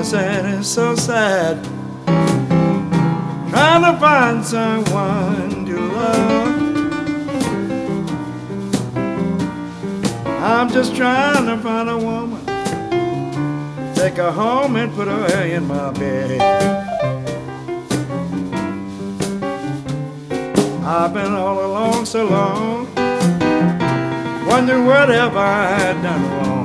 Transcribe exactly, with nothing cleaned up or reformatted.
I said it's so sad trying to find someone to love. I'm just trying to find a woman, take her home and put her in my bed. I've been all alone so long, wondering what have I done wrong.